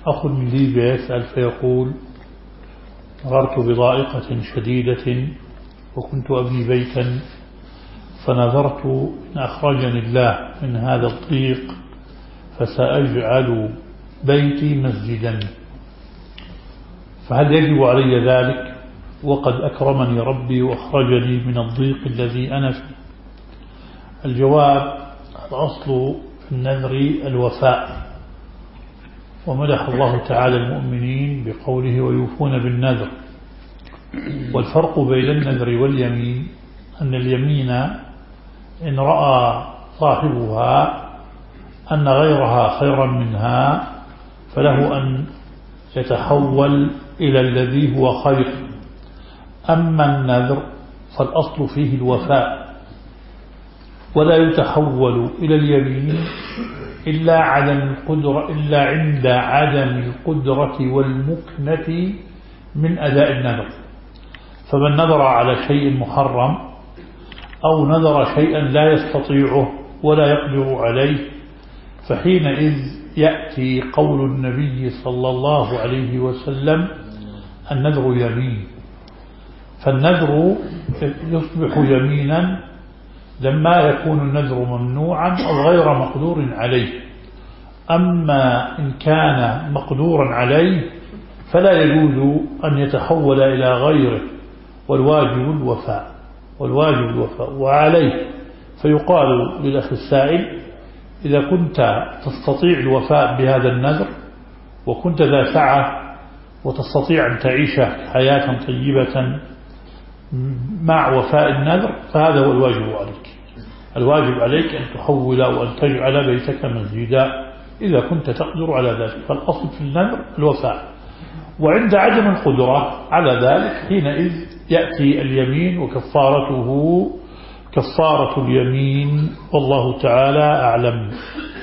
أخ من ليبيا يسأل فيقول: مررت بضائقة شديدة وكنت أبني بيتا، فنذرت إن أخرجني الله من هذا الضيق فسأجعل بيتي مسجدا، فهل يجب علي ذلك وقد أكرمني ربي وأخرجني من الضيق الذي أنا فيه؟ الجواب: الأصل في النذر الوفاء، ومدح الله تعالى المؤمنين بقوله: ويوفون بالنذر. والفرق بين النذر واليمين أن اليمين إن رأى صاحبها أن غيرها خيرا منها فله أن يتحول إلى الذي هو خير. أما النذر فالأصل فيه الوفاء، ولا يتحول إلى اليمين إلا عند عدم القدرة والمكنة من أداء النذر. فمن نذر على شيء محرم أو نذر شيئا لا يستطيعه ولا يقدر عليه، فحينئذ يأتي قول النبي صلى الله عليه وسلم: النذر يمين. فالنذر يصبح يمينا لما يكون النذر ممنوعا أو غير مقدور عليه. أما إن كان مقدورا عليه فلا يجوز أن يتحول إلى غيره، والواجب الوفاء. وعليه فيقال للأخ السائل: إذا كنت تستطيع الوفاء بهذا النذر وكنت ذا سعة وتستطيع أن تعيش حياة طيبة مع وفاء النذر، فهذا هو الواجب عليك. الواجب عليك أن تحول أو أن تجعل بيتك مسجدا إذا كنت تقدر على ذلك. فالأصل في النذر الوفاء، وعند عدم القدرة على ذلك حينئذ يأتي اليمين وكفارته كفارة اليمين، والله تعالى أعلم.